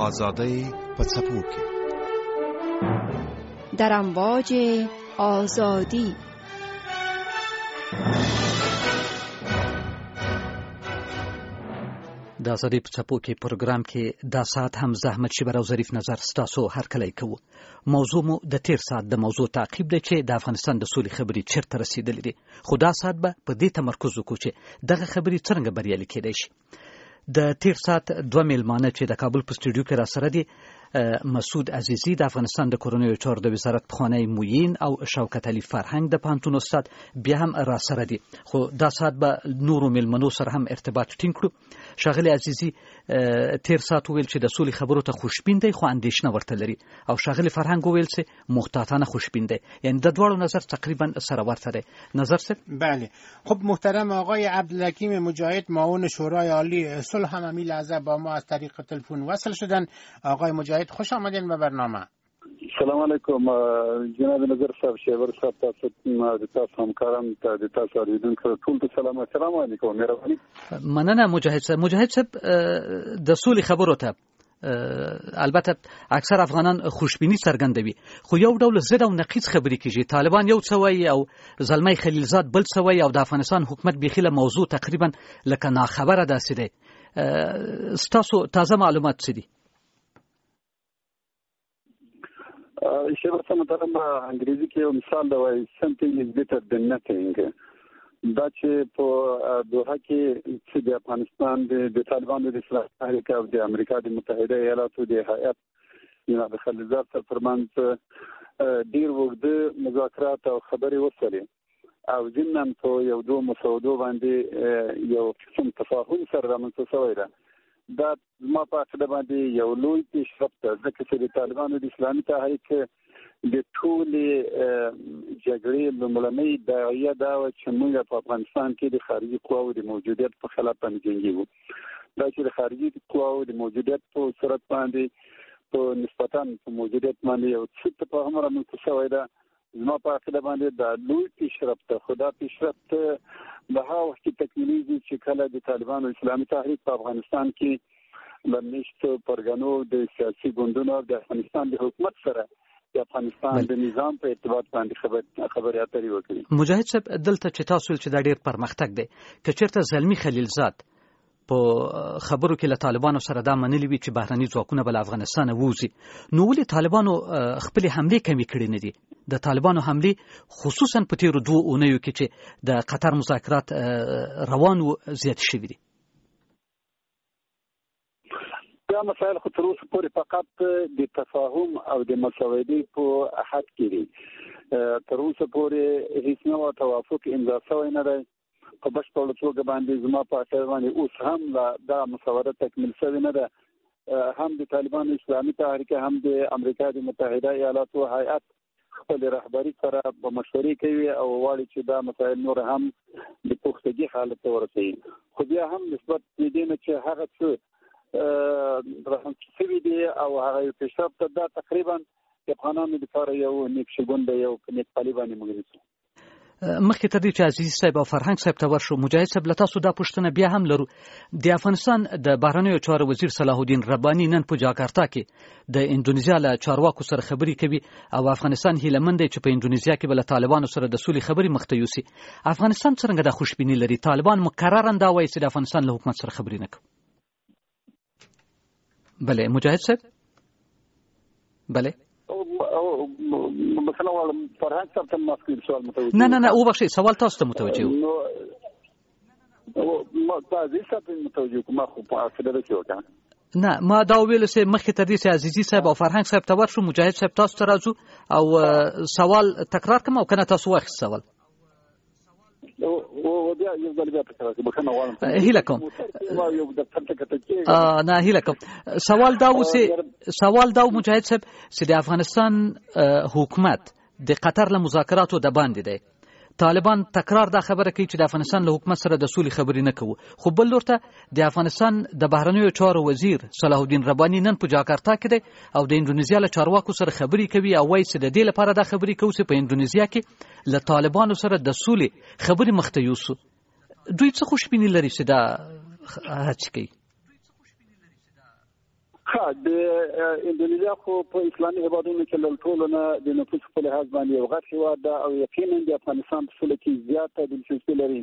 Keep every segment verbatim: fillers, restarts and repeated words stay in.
آزادی په څپو کې در امواج آزادی. د آزادۍ په څپو کې پروګرام کې دا ساعت هم زحمت شبر او ظریف نظر ستاسو هرکلی کوو. موضوع مو د تیر ساعت د موضوع تعقیب دی چې د افغانستان د سولې خبرې چیرته رسیدلې دي، خو دا ساعت به په دې تمرکز وکړو چې دغه خبرې څرنګه بریالي کېدای شي. د تیر ساعت دوه میلمانه چې د کابل په سټوډیو کې را سره دي، مسعود عزیزی د افغانستان د کورنیو چارو د وزارت پخوانی موین او شوکت علي فرهنګ د پوهنتون استاد بیا هم را سره دي، خو دا ساعت به نورو میلمنو سره هم ارتباط ټینګ کړو. ښاغلی عزیزی تیر ساعت وویل چې د سولې خبرو ته خوشبین دی خو اندېښنه ورته لري، او ښاغلی فرهنګ وویل چې محتاطانه خوشبین دی، یعنی د دواړو نظر تقریبا سره ورته دی. نظر صاحب؟ بله. خب محترم آقای عبدالحکیم مجاهد معاون شورای عالی صلح هم همین لحظه با ما از طریق تلفن وصل شدن. آقای مجاهد خوش آمدین به برنامه. سلام علیکم جناب نظر صاحب، شیور صاحب، تاسو د تاسو همکاران ته د تاسو اوریدونکو ټول ته سلام. السلام علیکم. مهرباني. مننه مجاهد صاحب. مجاهد صاحب د سولې خبرو ته البته اکثر افغانان خوشبینی څرګندوي، خو یو ډول ضد او نقیض خبرې کیږي. طالبان یو څه وایي او زلمی خلیلزاد بل څه وایي، او د افغانستان حکومت بیخي له موضوع تقریبا لکه ناخبره داسې دی. ستاسو تازه معلومات څه دي؟ شیبر صاحب محترم، انګریزي کې یو مثال دی، وایي something is better than nothing. دا چې په دوحه کې چې د افغانستان د طالبانو د اصلاح تحریک او د امریکا د متحده ایالاتو د هیئت جناب خلیلزاد سره ترمنځ ډېر اوږده مذاکرات او خبرې وشولې، او ضمناً په یو دوه مسودو باندې یو قسم تفاهم سره رامنځته شوی ده. دا زما په عقیده باندې یو لوی پیشرفت ده، ځکه چې د طالبانو د اسلامي تحریک د ټولې جګړې لومړنۍ داعیه دا وه چې موږ په افغانستان کې د خارجي قواو د موجودیت په خلاف باندې جنګېږو. دا چې د خارجي قواو د موجودیت په صورت باندې په نسبتاً په موجودیت باندې یو څه تفاهم رامنځته شوی ده، زما په عقیده باندې دا لوی پیشرفت ده. خو دا پیشرفت به هغه وخت کې تکمیلیږي چې کله د طالبانو اسلامي تحریک په افغانستان کې له میشتو پرګنو د سیاسي ګوندونو د افغانستان د حکومت سره د افغانستان د نظام په ارتباط باندې خبرې اترې وکړي. مجاهد صاحب دلته چې تاسو چې دا ډېر پرمختګ دی، که چېرته زلمی خلیلزاد په خبرو کې له طالبانو سره دا منلي وي چې بهرني ځواکونه به له افغانستانه ووځي، نو ولې طالبانو خپلې حملې کمې کړې نه دي؟ د طالبانو حملې خصوصا په تیرو دوه اونیو کې چې د قطر مذاکرات روان وو زیات شوي دي. دا مسایل خو تر اوسه پورې فقط د تفاهم او د مساوادې په حد کې دي. تر اوسه پورې هیڅ نوع توافق امضا شوی نه دی. په بشپړه توګه باندې زما په عقیده باندې اوس هم دا مساوده تکمیل شوې نه ده. هم د طالبانو اسلامي تحریک هم د امریکا د متحده ایالاتو هیئت خپل رهبري سره په مشورې کوي او غواړي چې دا مسایل نور هم د پختګي حالت ته ورسوي. خو بیا هم نسبت دې نه چې هغه څه رامنځته شوي دي او هغه یو پیشرفت ده، دا تقریبا د افغانانو لپاره یو نیک شګون دی، یو نیکپالي باندې موږ نیسو. مخکې تر دې چې عزیز صاحب او فرهنګ صاحب ته ورشو، مجاهد صاحب له تاسو دا پوښتنه بیا هم لرو. د افغانستان د بهرنیو چارو وزیر صلاح الدین رباني نن په جاکارتا کې د اندونیزیا له چارواکو سره خبرې کوي، او افغانستان هیله مند دی چې په اندونیزیا کې به له طالبانو سره د سولې خبرې مخته یوسي. افغانستان څرنګه دا خوشبیني لري؟ طالبان مکررا دا وایي چې د افغانستان له حکومت سره خبرې نه کوي. بله مجاهد صاحب؟ بله مثلا فرهنګ صاحب ته ماسکې سوال متوجه نه نه نه او بخښئ، سوال تاسو ته متوجه و. نو ما تاسو ته متوجه کوم خو په اصل کې وکړه. نه ما دا ویل چې مخکې تر دې چې عزیزي صاحب او فرهنګ صاحب ته ورشو، مجاهد صاحب تاسو ته راځو او سوال تکرار کوم او کنه تاسو واخیست سوال. او بیا یو ځل بیا تکرار کوم کنه وایم. هیله کوم. نه هیله کوم. سوال دا و چې سوال دا و مجاهد صاحب چې د افغانستان حکومت د قطر له مذاکراتو د باندې دی. طالبان تکرار دا خبره کوي چې د افغانستان له حکومت سره د سولې خبرې نه کوو، خو بل لور ته د افغانستان د بهرنیو چارو وزیر صلاح الدین رباني نن په جاکارتا کې دی او د اندونیزیا له چارواکو سره خبرې کوي او وایي چې د دې لپاره دا خبرې کوي چې په اندونیزیا کې له طالبانو سره د سولې خبرې مخته یوسو. دوی څه خوشبیني لري چې دا هڅه کوي؟ ها د اندونیزیا خو په اسلامي هیوادونو کې له ټولو نه د نفوس په لحاظ باندې یو غټ هیواد ده او یقینا د افغانستان په سله کې زیاته دلچسپي لري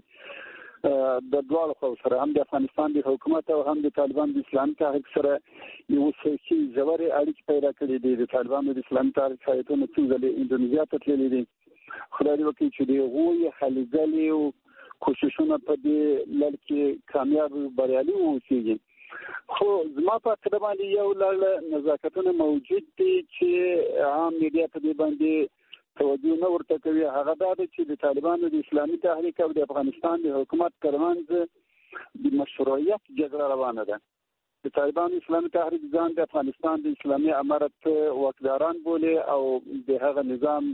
د دواړو خو سره هم د افغانستان د حکومت او هم د طالبان د اسلامي تحریک سره یو څه ژورې اړیکې پیدا کړې دي. د طالبان د اسلامي تحریک هیئتونو څو ځلې اندونیزیا ته تللي دي. خدای دې وکړي چې د هغوی هلې ځلې او کوششونه په دې لړ کې کامیاب بریالي واوسېږي. خو زما په اعتقاد باندې یو لړ نزاکتونه موجود دي چې عام میډیا په دې باندې توجه نه ورته کوي. هغه دا ده چې د طالبانو د اسلامي تحریک او د افغانستان د حکومت ترمنځ د مشروعیت جګړه روانه ده. د طالبانو اسلامي تحریک ځان د افغانستان د اسلامي امارت واکداران بولي او د هغه نظام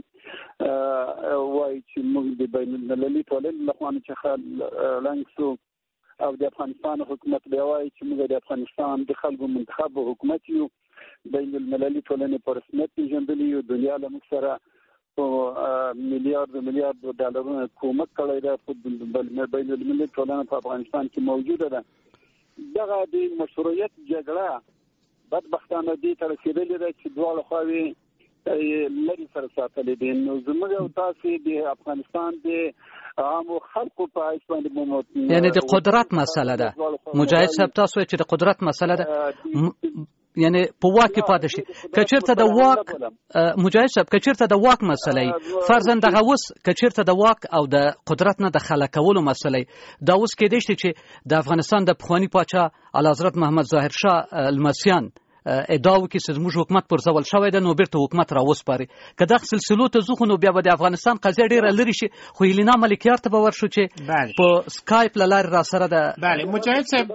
وایي چې موږ د بین المللي ټولنې لخوا چې لنګ سو او د افغانستان حکومت بیا وایي چې موږ د افغانستان د خلکو منتخب حکومت یو، بین المللي ټولنې په رسمیت پېژندلي یو، دنیا له موږ سره میلیارد میلیارد ډالرونه کومک کړی ده، بین المللي ټولنه په افغانستان کې موجوده ده. دغه د مشروعیت جګړه بدبختانه دې ته رسېدلې ده چې دواړه خواوې لري سره ساتلې دي. نو زموږ او تاسو د افغانستان د عامو خلکو په حیث باندې یعنی د قدرت مسله ده. مجاهد صاحب تاسو چې د قدرت مسله ده یعنی په واک کې پاتې شي. کچیرته د واک مجاهد صاحب کچیرته د واک مسله فرضاً دغه اوس کچیرته د واک او د قدرت نه د خلکولو مسله دا اوس کېدای شي چې د افغانستان د پخوانی پاچا اعلیحضرت محمد ظاهر شاه المسیان ادعا وکړي چې زموږ حکومت پر ځول شوی ده نو بیرته حکومت راوسپاري. که دغه سلسلو ته ځو خو نو بیا به د افغانستان قضیه ډېره لرې شي. خو هیلینا ملکیار ته به ورشو چې په سکایپ له لارې را سره ده. بله مجاهد صاحب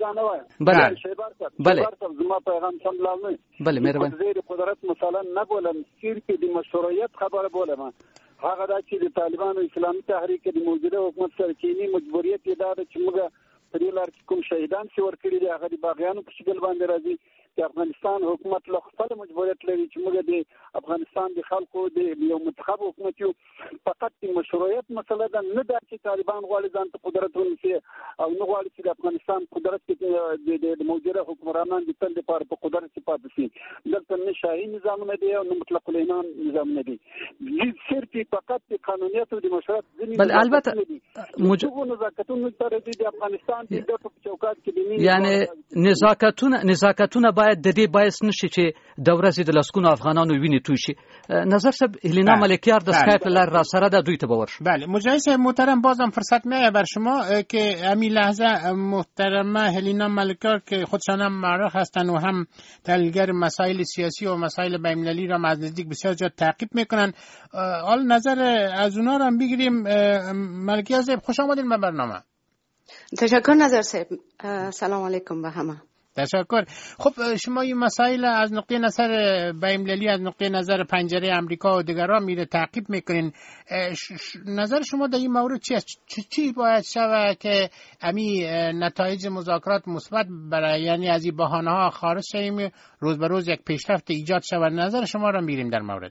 بله بله زما پیغام سم لاله بله مهرباني زیر قدرت مثلا نبولم صرف د مشروعیت خبره بولم. هغه دا چې د طالبانو اسلامي تحریک د موجوده حکومت سره کینی مجبوریت یې دا ده چې موږ په دې لار کې کوم شهیدان چې ورکړي دي هغه د باغیانو په شکل باندې راځي. د افغانستان حکومت له خپل مجبوریت لري چې موږ د افغانستان د خلکو د یو منتخب حکومت یو. فقط د مشروعیت مسله ده، نه دا چې طالبان غواړي ځان ته قدرت ونیسي او نه غواړي چې د افغانستان قدرت کې د موجوده حکمرانان د تل لپاره په قدرت کې پاتې شي. دلته نه شاهي نظامونه دي او نه مطلق العنان نظامونه دي. صرف فقط د قانونیت او د مشروعیت بل البته موجوده نزاکتونه سره د افغانستان د چوکاټ کې یعنی نزاکتونه نزاکتونه باید د دې باعث نشي چې د ورځې د لسګونو افغانانو ویني توی شي. نظر صاحب هیلینا ملکیار د اسکایپ لار را سره ده دوی ته باور شو. بله مجاهد صاحب محترم بازم فرصت میاد بر شما که همین لحظه محترمه هیلینا ملکیار که خودشان هم معروف هستن و هم تحلیلگر مسائل سیاسی و مسائل بین‌المللی را از نزدیک بسیار زیاد تعقیب میکنن. حال نظر از اونها را هم بگیریم. ملکیار صاحب خوش آمدید به برنامه. تشکر نظر صاحب. سلام علیکم به همه. تشکر. خب شما این مسائل از نقطه نظر بین‌المللی از نقطه نظر پنجره امریکا و دیگران میره تعقیب میکنین. نظر شما در این مورد چی است؟ چی باید شود که امی نتایج مذاکرات مثبت برای یعنی از این بهانه ها خارج شویم روز به روز یک پیشرفت ایجاد شود؟ نظر شما را میریم در مورد.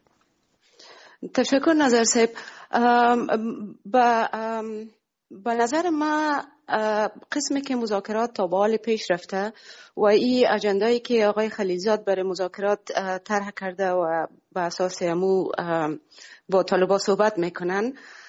تشکر نظر صاحب. با به نظر ما قسمی که مذاکرات تا به حال پیش رفته و این اجندایی که آقای خلیلزاد برای مذاکرات طرح کرده و به اساس امو با طالبان صحبت میکنن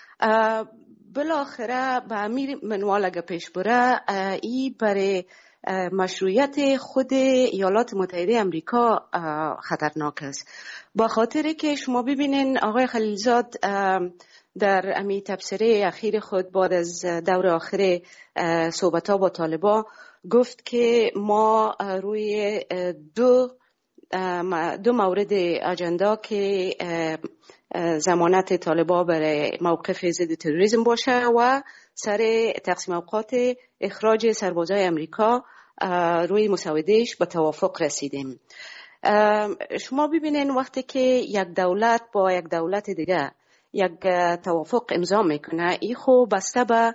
بالاخره به امیر منوال اگه پیش بره این برای مشروعیت خود ایالات متحده امریکا خطرناک است. با خاطر که شما ببینین آقای خلیلزاد در امی تبصره اخیر خود بعد از دور آخر صحبت‌ها با طالبان گفت که ما روی دو دو مورد اجندا که ضمانت طالبان برای موقف ضد تروریسم باشه و سر تقسیم اوقات اخراج سربازای امریکا روی مسودهش به توافق رسیدیم. شما ببینین وقتی که یک دولت با یک دولت دیگه یک توافق امضا میکنه این خو بسته به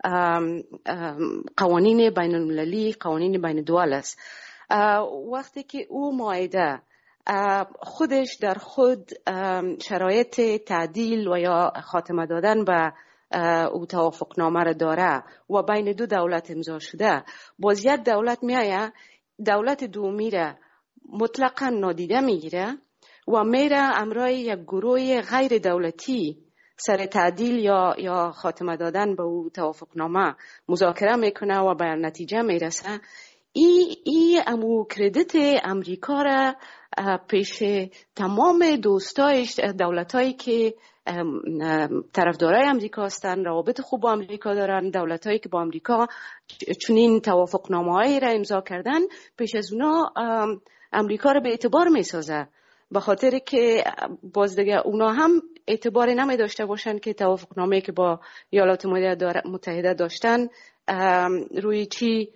قوانین بین المللی قوانین بین دول است. وقتی که او معاهده خودش در خود شرایط تعدیل و یا خاتمه دادن به او توافقنامه را داره و بین دو دولت امضا شده، باز یک دولت میایه دولت دومی را مطلقا نادیده میگیره و میره امرای یک گروه غیر دولتی سر تعدیل یا یا خاتمه دادن به او توافقنامه مذاکره میکنه و به نتیجه میرسه، ای ای امو کردیت امریکا را پیش تمام دوستایش، دولتایی که طرفدارای امریکا هستن، روابط خوب با امریکا دارن، دولتایی که با امریکا چنین توافقنامه‌ای را امضا کردن، پیش از اونا امریکا را به اعتبار میسازه، به خاطر که باز دیگه اونا هم اعتباری نمی داشته باشن که توافقنامه‌ای که با ایالات متحده داشتن روی چی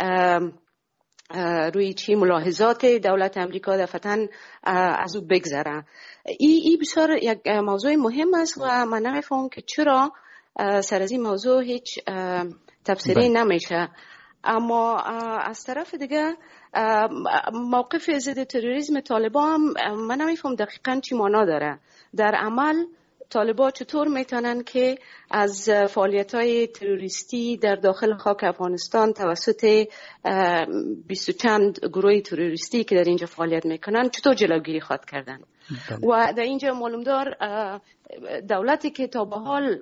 روی چی ملاحظات دولت امریکا دفعتاً از او بگذره. ای ای بسیار یک موضوع مهم است و من نمیفهمم که چرا سر از این موضوع هیچ تفسیری نمیشه. اما از طرف دیگه موقف ضد تروریسم طالبان من نمیفهم دقیقاً چی معنا داره. در عمل طالبان چطور میتونن که از فعالیت‌های تروریستی در داخل خاک افغانستان توسط بیست و چند گروه تروریستی که در اینجا فعالیت میکنن چطور جلوگیری خواهد کردن؟ و در اینجا معلوم دار دولتی که تا به حال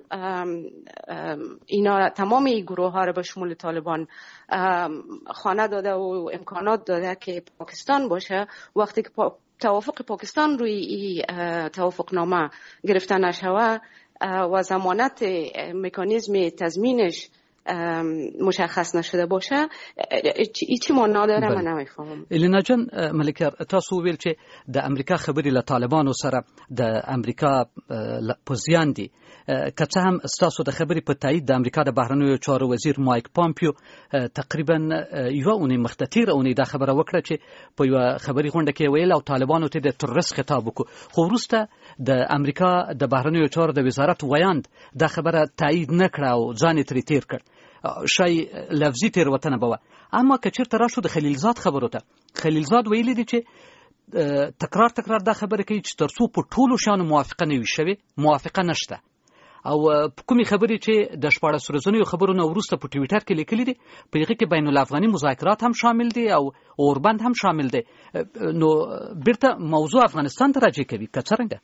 اینا تمام این گروه ها را به شمول طالبان خانه داده و امکانات داده که پاکستان باشه، وقتی که توافق پاکستان روی این توافقنامه گرفته نشوه و ضمانت مکانیزم تضمینش مشخص نشده باشه، چی معنا داره من نمیفهمم. الینا جان ملکه، تاسو ویل چې د امریکا خبرې له طالبانو سره د امریکا په زیان دي، که څه هم ستاسو د خبرې په تایید د امریکا د بهرنیو چارو وزیر مایک پامپیو تقریبا یوه اونۍ مخته تېره اونۍ دا خبره وکړه چې په یوه خبري غونډه کې ویل او طالبانو ته د تروریست خطاب وکړو، خو وروسته د امریکا د بهرنیو چارو د وزارت ویاند دا خبره تایید نه کړه او ځان یې ترې تېر کړ. شای لفظي تیروتنه به وه. اما که چېرته راشو د خلیلزاد خبرو ته، خلیلزاد ویلي دي چې تکرار تکرار دا خبره کوي چې تر څو په ټولو شیانو موافقه نه وي شوې، موافقه نشته. او کومې خبرې چې د شپاړس ورځنیو خبرو نه وروسته په ټویټر کې لیکلي دي، په هغې کې بین الافغاني مذاکرات هم شامل دي او اوربند هم شامل دی. نو بیرته موضوع افغانستان ته راجع کوي که څرنګه؟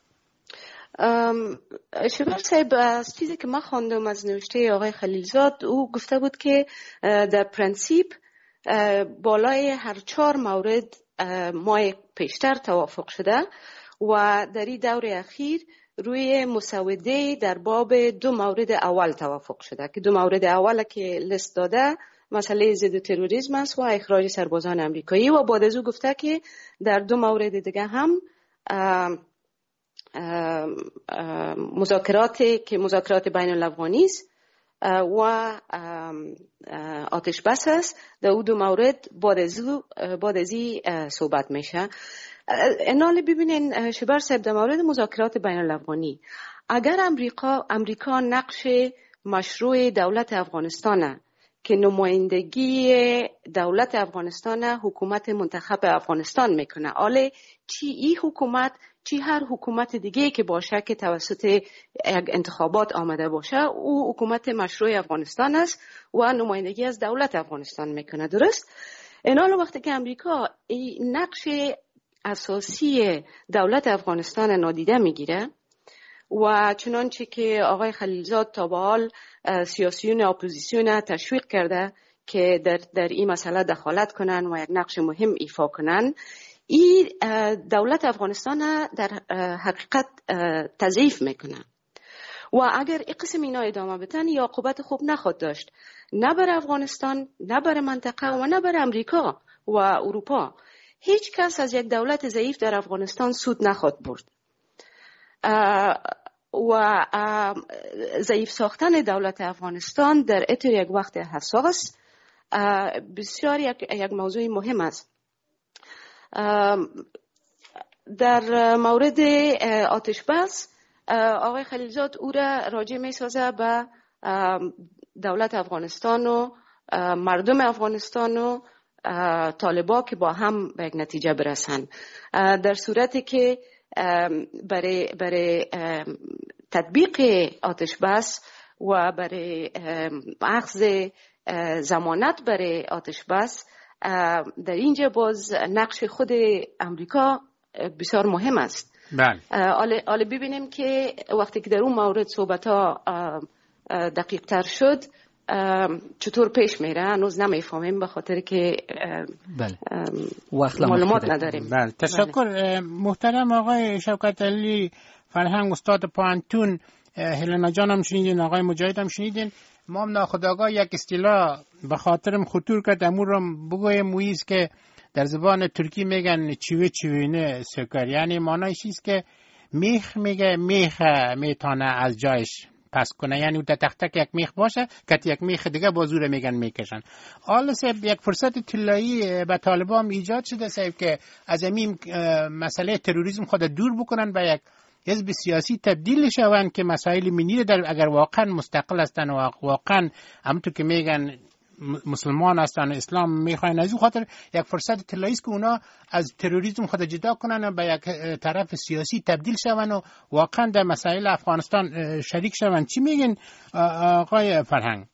شبر صاحب، از چیزی که من خواندم از نوشته آقای خلیلزاد، او گفته بود که در پرنسیپ بالای هر چهار مورد ماه پیشتر توافق شده و در این دور اخیر روی مسوده در باب دو مورد اول توافق شده که دو مورد اول که لیست داده مسئله ضد تروریسم است و اخراج سربازان امریکایی، و بعد از او گفته که در دو مورد دیگه هم مذاکراتی که مذاکرات بین الافغانی است و آتش بس است، در او دو مورد بعد از بعد از صحبت میشه. انال ببینین شبر صاحب، در مورد مذاکرات بین الافغانی اگر امریکا امریکا نقش مشروع دولت افغانستان که نمایندگی دولت افغانستان حکومت منتخب افغانستان میکنه، آله چی این حکومت چی هر حکومت دیگه که باشه که توسط یک انتخابات آمده باشه، او حکومت مشروع افغانستان است و نمایندگی از دولت افغانستان میکنه، درست؟ این حال وقتی که امریکا این نقش اساسی دولت افغانستان نادیده میگیره و چنانچه که آقای خلیلزاد تا به حال سیاسیون اپوزیسیون تشویق کرده که در در این مسئله دخالت کنن و یک نقش مهم ایفا کنن، این دولت افغانستان در حقیقت تضعیف میکنه و اگر این قسم اینا ادامه بدن یا عاقبت خوب نخواهد داشت، نه بر افغانستان، نه بر منطقه و نه بر امریکا و اروپا. هیچ کس از یک دولت ضعیف در افغانستان سود نخواهد برد و ضعیف ساختن دولت افغانستان در اطار یک وقت حساس بسیار یک, یک موضوع مهم است. در مورد آتش بس آقای خلیلزاد او را راجع می سازه به دولت افغانستان و مردم افغانستان و طالبا که با هم به یک نتیجه برسن، در صورتی که برای برای تطبیق آتش بس و برای اخذ ضمانت برای آتش بس در اینجا باز نقش خود امریکا بسیار مهم است. بله. حالا ببینیم که وقتی که در اون مورد صحبت ها دقیق تر شد چطور پیش میره هنوز نمیفهمیم به خاطر که بله. معلومات نداریم. بله. تشکر. بله. محترم آقای شوکت علی فرهنگ استاد پوانتون، هلنا جان هم شنیدین، آقای مجاهد هم شنیدین. ما هم ناخودآگاه یک اصطلاح به خاطرم خطور کرد، امور رو بگویم مویز که در زبان ترکی میگن چوی چوینه سکر، یعنی معنیش است که میخ میگه میخ میتونه از جایش پس کنه، یعنی در تک تک یک میخ باشه که یک میخ دیگه بازور میگن میکشن. حالا سب یک فرصت طلایی به طالبان ایجاد شده سب که از این مسئله تروریسم خود دور بکنن، به یک حزب سیاسی تبدیل شوند که مسائل ملی در اگر واقعا مستقل هستن و واقعا همونطور که میگن مسلمان هستن و اسلام میخواین، از این خاطر یک فرصت طلایی است که اونا از تروریسم خود جدا کنن و به یک طرف سیاسی تبدیل شوند و واقعا در مسائل افغانستان شریک شوند. چی میگین آقای فرهنگ؟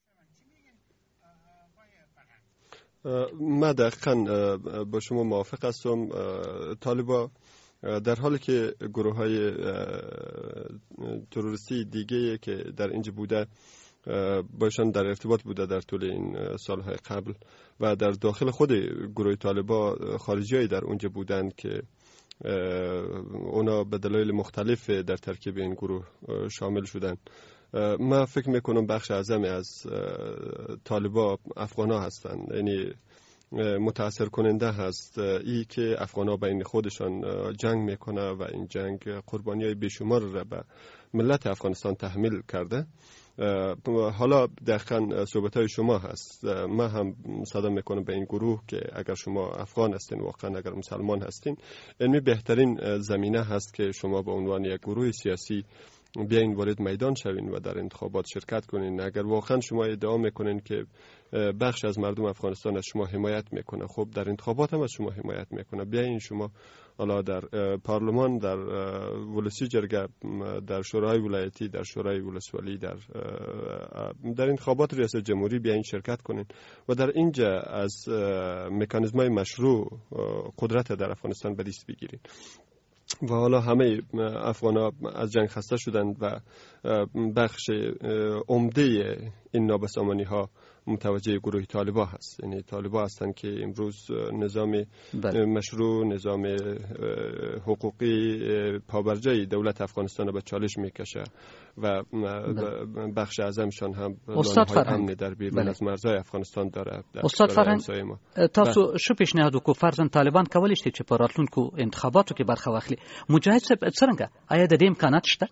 من دقیقا با شما موافق هستم. طالبا در حالی که گروه های تروریستی دیگه که در اینجا بوده باشن در ارتباط بوده در طول این سالهای قبل و در داخل خود گروه طالبا خارجی‌هایی در اونجا بودند که اونا به دلایل مختلف در ترکیب این گروه شامل شدند. من فکر میکنم بخش اعظمی از طالبا افغان‌ها هستند، یعنی متاثر کننده هست ای که افغان‌ها بین خودشان جنگ میکنه و این جنگ قربانی‌های بیشمار را به ملت افغانستان تحمیل کرده. حالا دقیقاً صحبت‌های شما هست، من هم صدا میکنم به این گروه که اگر شما افغان هستین، واقعا اگر مسلمان هستین، این بهترین زمینه هست که شما به عنوان یک گروه سیاسی بیاین وارد میدان شوین و در انتخابات شرکت کنین. اگر واقعا شما ادعا میکنین که بخش از مردم افغانستان از شما حمایت میکنه، خب در انتخابات هم از شما حمایت میکنه. بیاین شما حالا در پارلمان، در ولسی جرگه، در شورای ولایتی، در شورای ولسوالی، در در انتخابات ریاست جمهوری بیاین شرکت کنین و در اینجا از مکانیزم‌های مشروع قدرت در افغانستان به دست بگیرین. و حالا همه افغان‌ها از جنگ خسته شدند و بخش عمده این نابسامانی‌ها متوجه گروه طالبا هست. یعنی طالبا هستند که امروز نظام بله. مشروع، نظام حقوقی پابرجای دولت افغانستان به چالش میکشه و بله. بخش اعظمشان هم لانه‌های امن در بیرون بله. از مرزهای افغانستان داره. استاد فرهنگ، تاسو بله. شو پیشنهاد وکړو فرضاً طالبان کولی شي چې په راتلونکو انتخاباتو کې برخه واخلي. مجاهد صاحب څنګه آیا د دې امکانات شته؟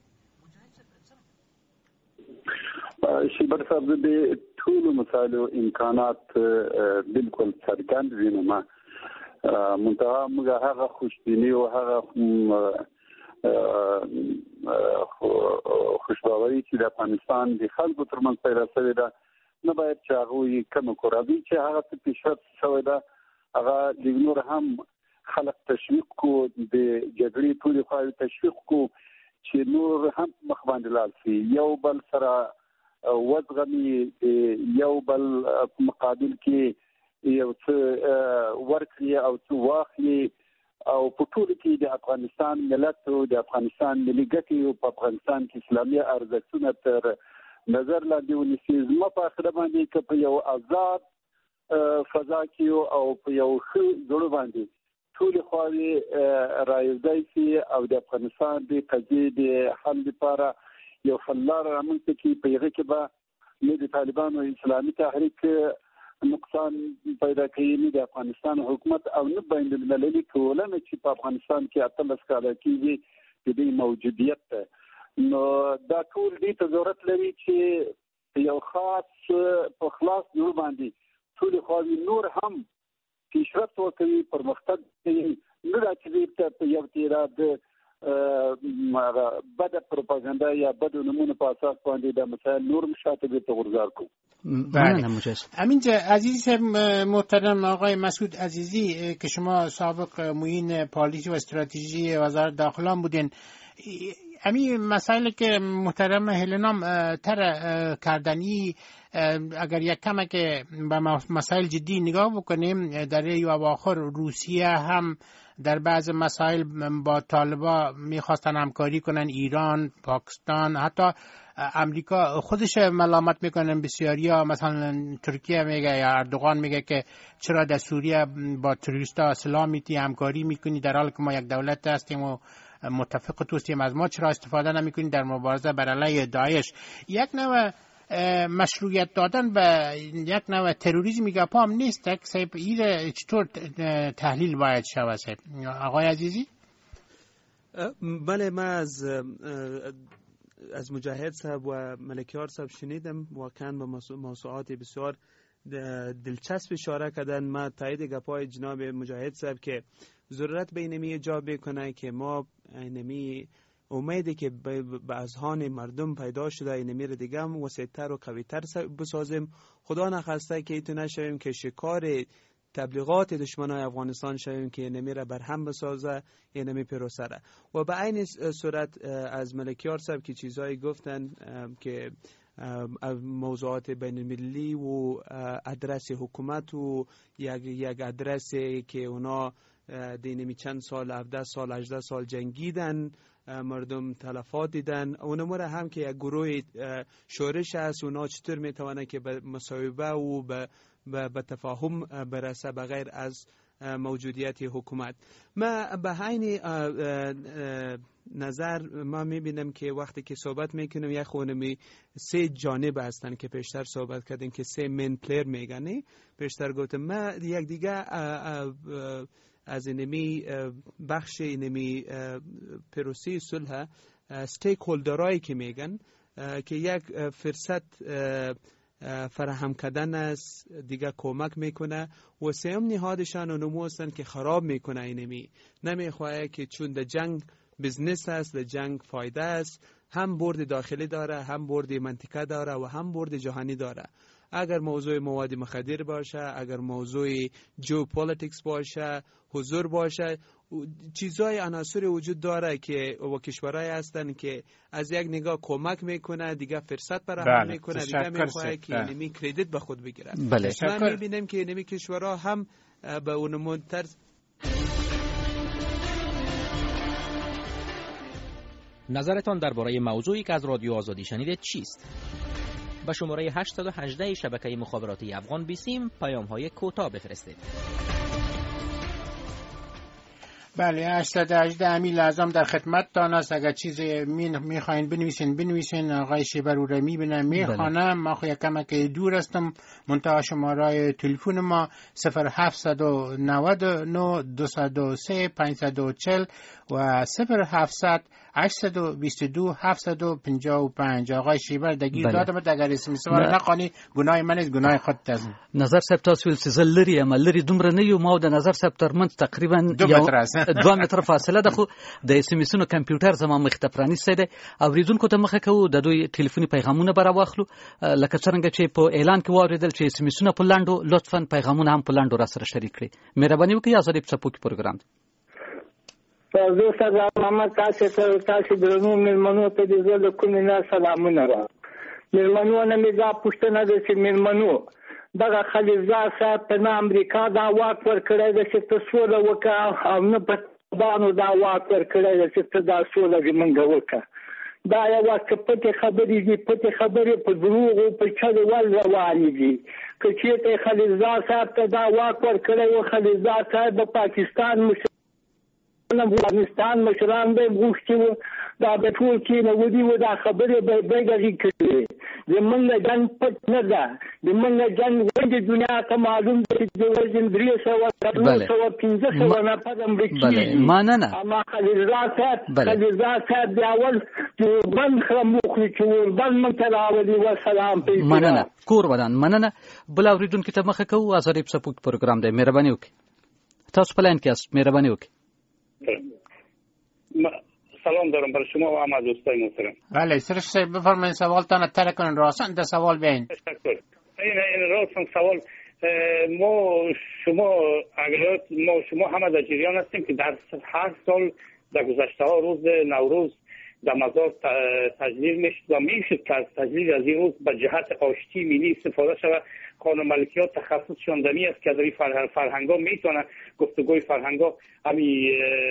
شیبر صاحب د ټولو مسایلو امکانات بالکل څرګند وینم. منتها موږ هغه خوشبیني او هغه خوشباوري چې د افغانستان د خلکو ترمنځ پیدا شوې ده نه باید چې هغوی کم کړو. راځي چې هغه څه پیشرفت شوی ده هغه د نور هم خلک تشویق کو، د جګړې ټولې خواوې تشویق کو چې نور هم مخ باندې لاړ شي، یو بل سره وزغمي، یو بل مقابل کې یو څه ورکړي او څه واخلي او په ټول کې د افغانستان ملت او د افغانستان ملي ګټې او په افغانستان کې اسلامي ارزښتونه تر نظر لاندې ونیسي. زما په اخره باندې که په یو آزاد فضا کې او په یو ښه زړه باندې ټول خواوې رايوځای شي او د افغانستان د قضیې د حل لپاره یو حل لاره رامنځته کړي، په هغه کې به نه د طالبانو اسلامي تحریک نقصان پیدا کوي، نه د افغانستان حکومت او نه بین المللي ټولنه چې په افغانستان کې اتلس کاله کېږي د دې موجودیت ده. نو دا ټول دې ته ضرورت لري چې یو خاص په خلاص نور باندې ټول خواوې نور هم پیشرفت وکړي، پرمختګ کوي، نه دا چې دې ته یو تیراد بد پروپاګاندا یا بد نمونه په اساس باندې د مسائل نور مشاته به غورځار کو. بله. همینجا عزیز محترم آقای مسعود عزیزی که شما سابق معین پالیسی و استراتژی وزارت داخله بودین، امی مسائلی که محترم هلنام تر کردنی اگر یک کمه که به مسائل جدی نگاه بکنیم، در ای اواخر روسیه هم در بعض مسائل با طالبا میخواستن همکاری کنن، ایران، پاکستان، حتی امریکا خودش ملامت میکنن بسیاریا، مثلا ترکیه میگه یا اردوغان میگه که چرا در سوریه با تروریستا سلاح میتی همکاری میکنی در حالی که ما یک دولت هستیم و متفق توستیم از ما، چرا استفاده نمیکنی در مبارزه بر علیه داعش؟ یک نوع مشروعیت دادن به یک نوع تروریسم گپ هم نیست. صاحب این چطور تحلیل باید شود صاحب آقای عزیزی؟ بله، من از از مجاهد صاحب و ملکیار صاحب شنیدم، واقعا به موضوعات بسیار دلچسب اشاره کردن. من تایید گپای جناب مجاهد صاحب که ضرورت به اینمی ایجاب بکنه که ما اینمی امیدی که به اذهان مردم پیدا شده اینمی رو دیگه هم وسیع‌تر و قوی‌تر بسازیم. خدا نخواسته که ایتو نشویم که شکار تبلیغات دشمنای افغانستان شویم که اینمی را برهم بسازه اینمی پروسره. و به عین صورت از ملکیار صاحب که چیزایی گفتن که موضوعات بین المللی و ادرس حکومت و یک یک ادرسی که اونا دینمی چند سال، هفده سال، هجده سال جنگیدن، مردم تلفات دیدن، اونمور هم که یک گروه شورش هست، اونا چطور میتونه که به مصاحبه و به به تفاهم برسه بغیر از موجودیت حکومت. ما به عین نظر ما میبینم که وقتی که صحبت میکنیم یک خونمی سه جانب هستن که پیشتر صحبت کردیم که سه من پلیر میگن. پیشتر گفتم ما یک دیگه از اینمی بخش اینمی پروسی صلح استیک هولدرایی که میگن که یک فرصت فراهم کردن است، دیگه کمک میکنه. و سوم نهادشان و نمو هستن که خراب میکنه. اینمی نمیخواه که چون در جنگ بزنس است، در جنگ فایده است، هم برد داخلی داره، هم برد منطقه داره و هم برد جهانی داره. اگر موضوع مواد مخدر باشه، اگر موضوع جیوپولیتیکس باشه، حضور باشه، چیزای عناصر وجود داره که و کشورهای هستن که از یک نگاه کمک میکنه، دیگه فرصت فراهم میکنه، دیگه میخواه که اینمی کردیت به خود بگیره. بله. من میبینم که اینمی کشورها هم به اونمون طرز. نظرتان درباره موضوعی که از رادیو آزادی شنیدید چیست؟ به شماره هشت یک هشت شبکه مخابراتی افغان بیسیم پیام های کوتاه بفرستید. بله، هشتصد و هجده امیل اعظم در خدمت تان است. اگر چیزی میخواین بنویسین بنویسین. آقای شیبر رو میبینم میخوانم. ما خو یکم که دور هستم. منتها شماره تلفن ما صفر هفتصد و نود و نه دویست و سه پانصد و چهل و صفر هفتصد هشتصد و بیست و دو هفتصد و پنجاه و پنج. آقای شیبر دگیر دادم اگر اسم سوال نخوانی گناه من است، گناه خود تازم. نظر صاحب تاسو ول سزل لري اما لري دومره نه یو ما د نظر صاحب ترمنځ تقریبا دو متر است. دو متر فاصله ده. خو د اس ام اسونو کمپیوټر زما مخ ته پرانیسته ده. اوریدونکو ته مخه کوو د دوی ټلیفوني پیغامونه برا واخلو لکه څنګه چې په اعلان کې واوریدل چې اس ام اسونه په لاندو لطفا پیغامونه هم په لاندو را سره شریک کړئ. مهرباني وکړئ آزاد پڅپوک پروګرام. زه سره محمد تاسو ته تاسو درنو مېلمنو ته د زړه کومې نه سلامونه را. مېلمنو نه مې دا پوښتنه ده چې مېلمنو دغه خلیلزاد صاحب په امریکا دا واک ورکړی ده چې ته سوله وکړه او نه په طالبانو دا واک ورکړی ده چې ته دا سوله زموږ وکړه. دا یوه که پټې خبرې دي، پټې خبرې په دروغو په چلو ول روانې دي. که چېرته خلیلزاد صاحب ته دا واک ورکړی و، خلیلزاد صاحب د پاکستان مشر افغانستان مشران به غوښتي وو دا به ټول کېنولي وو، دا خبرې به یې بېګرې کړې. زمونږ جنګ پټ نه ده، زمونږ جنګ ولې دنیا ته معلوم ده چې د وژن درې سوه څلور سوه پنځه سوه نفر امریکي. مننه. اما خلیلزاد صاحب خلیلزاد صاحب بیا ول چې بند خرم وکړي چې بند موږ ته راولي. وسلام. مننه. کور ودان. مننه. بل اورېدونکي ته مخه کوو. آزاد پڅپوک پروګرام دی. مهرباني وکړئ. تاسو په لاین کې یاست. مهرباني وکړئ. سلام دارم برای شما و همه دوستای محترم. بله سرش صاحب بفرمایید سوالتان تر کنن راستن در سوال بیاین. تشکر. این این راستن سوال ما شما اگر ما شما همه در جریان هستیم که در هر سال در گذشته ها روز نوروز در مزار تجلیل میشد و میشد که از تجلیل از این روز به جهت آشتی ملی استفاده شود. خانم ملکی‌ها تخصص شاندنی است که در این فرهنگ‌ها میتونه گفتگوی فرهنگ‌ها همین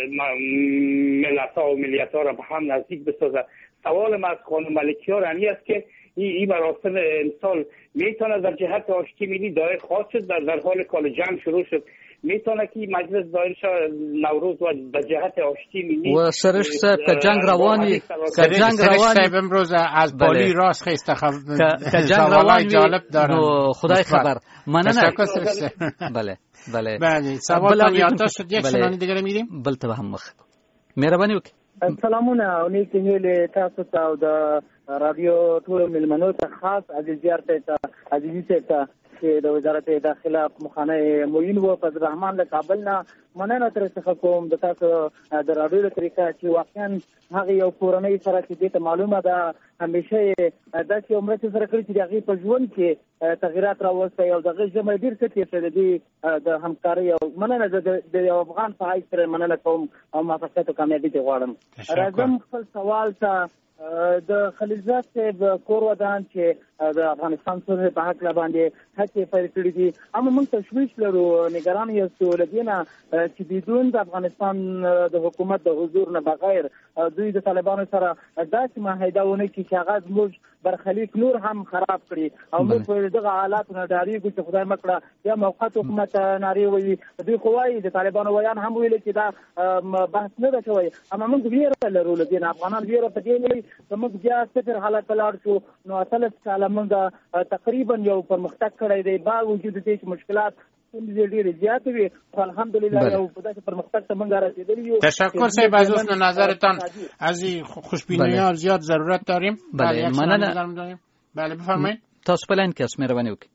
ملت‌ها و ملیت‌ها را به هم نزدیک بسازه. سوال من از خانم ملکی‌ها رانی است که این این مراسم امسال میتونه در جهت آشتی ملی دایر خاص شد، در, در حال کال جنگ شروع شد، میتونه که مجلس دایر شد نوروز و در جهت آشتی ملی و سرش صاحب که جنگ روانی که جنگ روانی امروز از بالی راست خسته خبر که جنگ روانی جالب دارن خدای خبر مننه. بله بله بله سوال یادداشت شد. یک سنانی دیگه میدیم بل ته هم مخ مهرباني وکړئ. سلامونه او نیک هیله تاسو ته او د رادیو ټول ملمنو ته خاص عزیزیار ته عزیزی ته چې د وزارت داخله مخانه موین و فضل الرحمن له کابل نه مننه تر څخه کوم د تاسو د رادیو له طریقه چې واقعا هغه یو کورنۍ سره چې دې ته معلومه ده همیشه داسې عمر چې سره کړی چې هغه په ژوند کې تغیرات راوستي او دغه ژمه ډیر څه چې د د همکاري او مننه د افغان په حیث سره مننه کوم او موافقت او کامیابی ته غواړم. راځم خپل سوال ته د خلیلزاد صاحب کور ودان چې د افغانستان سره په حق باندې هڅې پیل کړې دي، اما موږ تشویش لرو نگران یو لدینا چې بدون د افغانستان د حکومت د حضور نه بغیر دوی د طالبانو سره داسې معاهده ونه کړي چې هغه زموږ برخلیک نور هم خراب کړي او موږ په دغه حالاتو نه ډاریږو چې خدای مکړه یا موقت حکومت ناری وي. دوی خو وایي د طالبانو ویان هم ویل چې دا بحث نه ده شوی، اما موږ ویره لرو لدینا افغانان ویره په دې لري چې موږ بیا صفر حالت لاړ شو نو اتلس کاله موږ تقریبا یو پرمختګ کړی دی با وجود دې چې مشکلات ډېرې زیاتې وي الحمدلله یو په داسې پرمختګ ته موږ رسېدلي یو. تشکر صاحب از حسن نظرتان. از خوشبینی‌ها زیاد ضرورت داریم. بله مننه. بله بفرمایید. تاسو په لاین کې اوس مهرباني وکړئ.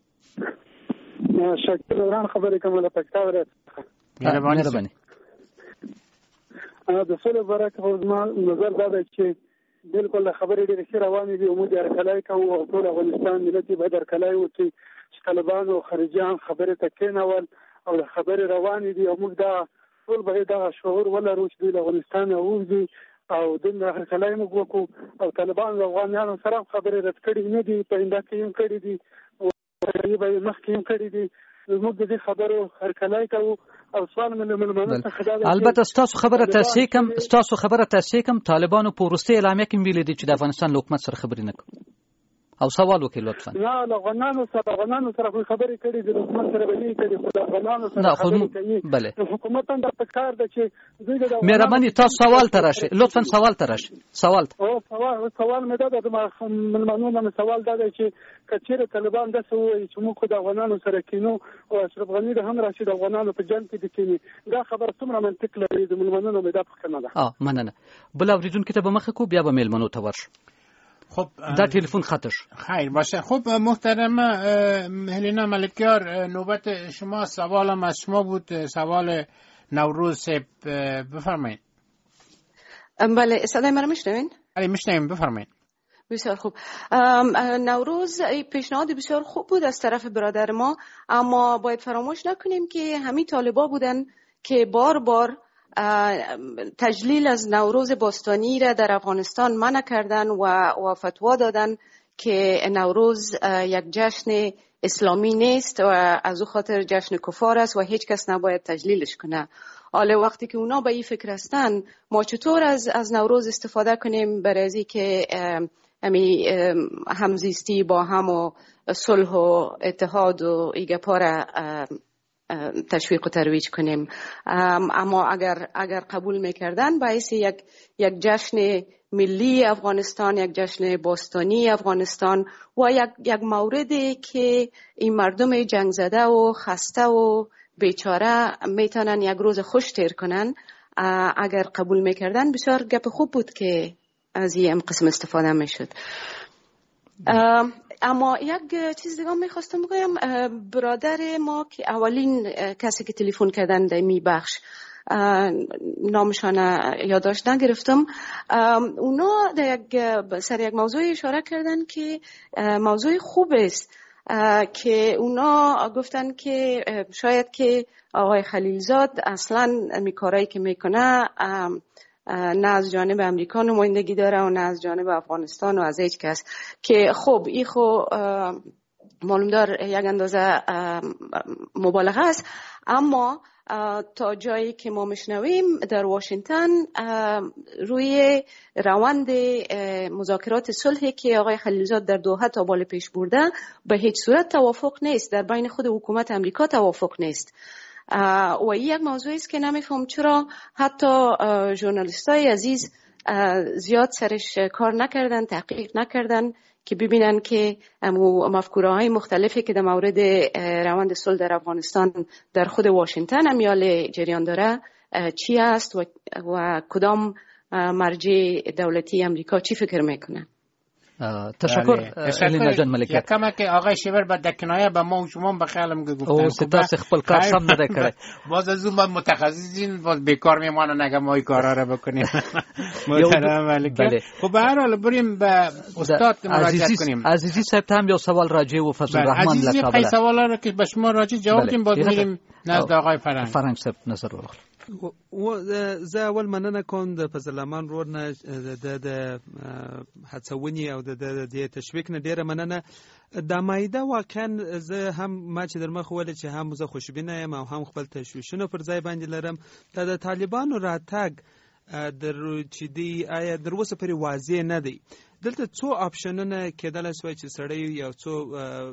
شکر خبرې کوم له پښتو مهرباني. د سولې برکت زما نظر دا دی چې بالکل خبرې ډېرې ښې روانې دي او موږ یې هرکلی کوو او ټول افغانستان ملت یې باید هرکلی وکړي چې طالبان او خارجیان خبرې ته کېنول او د خبرې روانې دي او موږ دا ټول باید دغه شعور ولرو چې دوی له افغانستان نه ووځي او دوی هرکلی موږ وکړو او طالبان له افغانانو سره هم خبرې رد کړي نه دي، په اینده کې هم کړي دي او مخکې هم کړي دي. موږ د دې خبرو هرکلی کوو او سوال من ملمنو څخه دا البته ستاسو خبره تاسې کوم ستاسو خبره تاسې کوم طالبانو په وروستي اعلامیه کې ویلي دي چې د افغانستان له حکومت سره خبرې نه کوي او سوال وکړي لطفا. نه له افغانانو سره افغانانو سره خبرې کړي د حکومت سره به کړي خو د افغانانو سره خبرې کوي. بله حکومت هم د پکار ده چې دوی د مهرباني تاسو سوال ته راشي لطفا سوال ته راشي سوال او سوال سوال مې دا د ملمنو نه سوال دا دی چې کچېره طالبان داسې وایي چې موږ د افغانانو سره کینو او اشرف غني د هم راشي د افغانانو په جنګ کې د کینی دا خبره څومره منطق لري د ملمنو مې دا پوښتنه ده. اه مننه. بل اوریدونکو ته به مخه کو بیا به ملمنو ته ورشو. خب در تلفن خطش خیر باشه. خب محترم هلینا ملکیار نوبت شما. سوالم از شما بود، سوال نوروز بفرمایید. بله صدای من رو میشنوین؟ بله میشنویم بفرمایید. بسیار خوب. نوروز پیشنهاد بسیار خوب بود از طرف برادر ما، اما باید فراموش نکنیم که همین طالبا بودن که بار بار تجلیل از نوروز باستانی را در افغانستان منع کردن و, و فتوا دادن که نوروز یک جشن اسلامی نیست و از او خاطر جشن کفار است و هیچ کس نباید تجلیلش کنه. حالا وقتی که اونا به این فکر هستن ما چطور از, از نوروز استفاده کنیم برای از که امی همزیستی با هم و صلح و اتحاد و ایگپا را تشویق و ترویج کنیم. اما اگر اگر قبول میکردن باعث یک یک جشن ملی افغانستان، یک جشن باستانی افغانستان و یک یک موردی که این مردم جنگ زده و خسته و بیچاره میتونن یک روز خوش تیر کنن، اگر قبول میکردن بسیار گپ خوب بود که از این قسم استفاده میشد. اما یک چیز دیگه میخواستم بگم، برادر ما که اولین کسی که تلفن کردن در می بخش نامشان یادداشت نگرفتم، اونا در یک سر یک موضوع اشاره کردن که موضوع خوب است که اونا گفتن که شاید که آقای خلیلزاد اصلا می کارایی که میکنه نه از جانب امریکا نمایندگی داره و نه از جانب افغانستان و از هیچ کس، که خب این خو معلوم دار یک اندازه مبالغه است. اما تا جایی که ما میشنویم در واشنگتن روی روند مذاکرات صلحی که آقای خلیلزاد در دوحه تا بال پیش برده به هیچ صورت توافق نیست، در بین خود حکومت امریکا توافق نیست. و این یک موضوعی است که نمیفهم چرا حتی ژورنالیستای عزیز زیاد سرش کار نکردن، تحقیق نکردن که ببینن که مفکوره های مختلفی که در مورد روند صلح در افغانستان در خود واشنگتن امیال جریان داره چی است و, و کدام مرجع دولتی امریکا چی فکر میکنن. تشکر الینا جان ملکیت. یکم که آقای شیبر بعد در کنایه به ما و شما بخیالم گفتن او ستاس خپل کار سم نده کرده. باز از اون بعد متخصصین باز بیکار میمانه نگه ما این کارا رو بکنیم. محترم ملکیت. خب به هر حال بریم به استاد مراجعه کنیم. عزیزی صاحب هم یا سوال راجع و فضل الرحمن لکابل. عزیزی پای سوالا رو که به شما راجع جواب دیم باز میریم نزد آقای فرنگ. فرنگ صاحب نظر واخلئ. زه اول مننه کوم د فضل الرحمن رور نه د هڅونې او د تشویق نه ډیره مننه. د مایده واقعا زه هم ما چې در مخ ول چې هم زه خوشبینه یم او هم خپل تشویشونه پر ځای باندې لرم. د طالبانو راتګ در چې دی آیا در اوسه پرې واضح نه دی. دلته څو آپشنونه کېدلی سوی چې سړی یو څو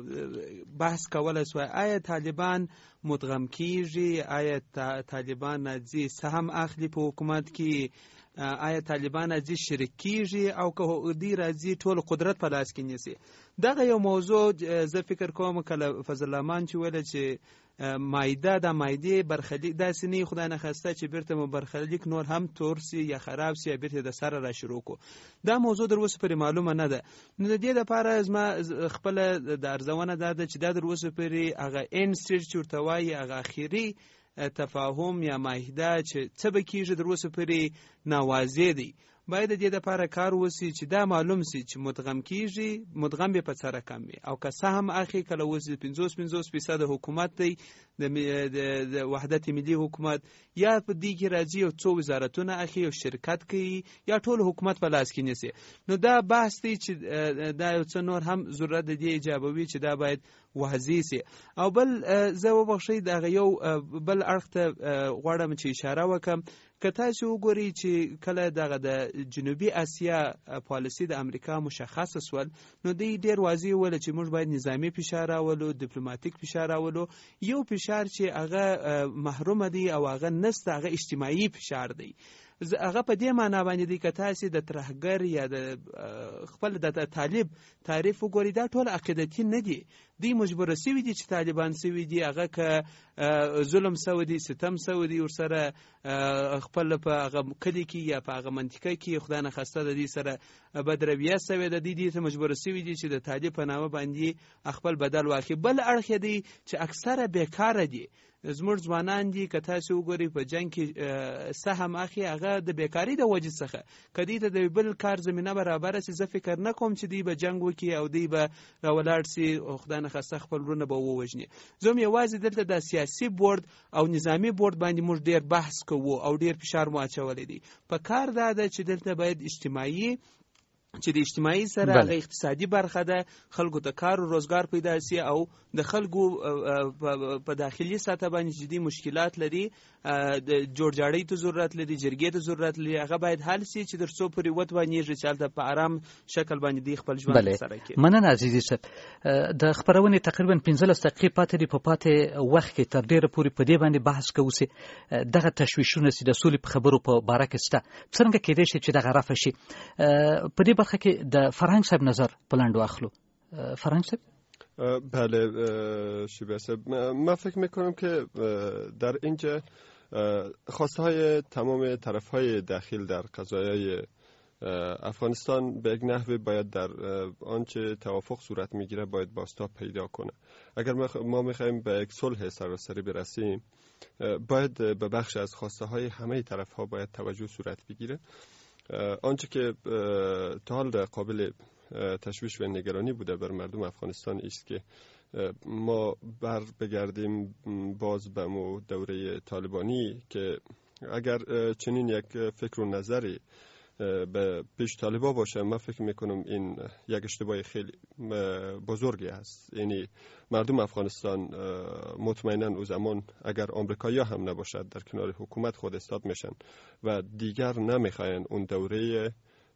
بحث کولی سوی. آیا طالبان مدغم کیږي؟ آیا طالبان ځي سهم اخلي په حکومت کې؟ آیا طالبان ځي شریک کیږي او که دوی راځي ټول قدرت په لاس کې نیسي؟ دغه یو موضوع زه فکر کوم کله فضل الرحمن چې ویله چې مایده د مایدې برخلیک داسې نه خدای نخواسته چې بیرته مو برخلیک نور هم تور سي یا خراب سي یا بیرته د سره را شروع کو. دا موضوع در اوسه پرې معلومه نه ده. نو د دې لپاره زما خپله د ارزونه دا ده چې دا در اوسه پرې هغه end stage چې ورته وایي هغه اخري تفاهم یا معاهده چې څه به کېږي در اوسه پرې ناواضح دی. باید د دې لپاره کار وسی چې دا معلوم سي چې مدغم کیږي، مدغم به په څه رقم وي او که سهم اخی کله وسی پنځوس پنځوس فیصد حکومت دی د وحدت ملي حکومت یا په دې کې راځي او څو وزارتونه اخی او شرکت کوي یا ټول حکومت په لاس کې نیسي. نو دا بحث دی چې دا یو څه نور هم ضرورت دی ایجابوي چې دا باید واضح سي. او بل زه وبخښئ دغه یو بل اړخ ته غواړم چې اشاره وکړم. که تاسو وګورئ چې کله دغه د جنوبي اسیا پالیسي د امریکا مشخص سول نو دی ډیر واضح ول چې موږ باید نظامی فشار راولو، دیپلوماټیک فشار راولو. یو فشار چې هغه محروم دی او هغه نست هغه اجتماعي فشار دی. هغه په دې معنا باندې دی که تاسو د ترهګر یا د خپل د طالب تعریف وګورئ دا ټول عقیدتي نه دي. دی مجبور سوي دي چې طالبان سوي دي هغه که ظلم سوي دي، ستم سوي دي، ورسره خپل په هغه کلي کې یا په هغه منطقه کې خدای نه خواسته د دې سره بدرویه سوي د دې دې ته مجبور سوي دي چې د طالب په نامه باندې خپل بدل واخلي. بل اړخ دی چې اکثره بیکاره دي. زموږ ځوانان دي که تاسو وګورئ په جنګ کې سهم اخی هغه د بیکاری د وجې څخه کدی ته د بل کار زمینه برابر سي. زه فکر نه کوم چې دی به جنگ وکړي او دی به راولاړ سي خدای نه خواسته خپل ورونه به ووژني. زه هم یوازې دلته د سیاسي بورډ او نظامی بورډ باندې موږ ډیر بحث کوو او ډیر فشار مو اچولی دی. په کار دا ده چې دلته باید اجتماعي چې د اجتماعي سره هغه اقتصادي برخه ده، خلکو ته کار او روزګار پیدا سي او د خلکو په داخلي سطح باندې جدي مشکلات لري، د جوړجاړي ته ضرورت لري، جرګې ته ضرورت لري، هغه باید حل سي چې در څو پورې وتوانیږي چې هلته په آرام شکل باندې دی خپل ژوند سره کوي. مننه عزیزي صاحب. د خبرونې تقریبا پنځلس دقیقې پاتې دي. په پاتې وخت کې تر ډیره پورې په دې باندې بحث کوو چې دغه تشویشونه چې د سولې په خبرو په باره کې شته څنګه کېدای شي چې دغه رفع شي. په دې برخه کې د فرهنګ صاحب نظر پلند واخلو. فرهنگ صاحب؟ بله شیبه صاحب، من فکر میکنم که در اینجا خواسته های تمام طرف های داخل در قضایای افغانستان به یک نحوه باید در آنچه توافق صورت میگیره باید بازتاب پیدا کنه. اگر ما میخوایم به یک صلح سراسری برسیم باید به بخش از خواسته های همه طرف ها باید توجه صورت بگیره. آنچه که تا حال قابل تشویش و نگرانی بوده بر مردم افغانستان است که ما بر بگردیم باز به مو دوره طالبانی که اگر چنین یک فکر و نظری به پیش طالبا باشه، من فکر میکنم این یک اشتباه خیلی بزرگی است. یعنی مردم افغانستان مطمئنا او زمان اگر آمریکایی هم نباشد در کنار حکومت خود استاد میشن و دیگر نمیخواین اون دوره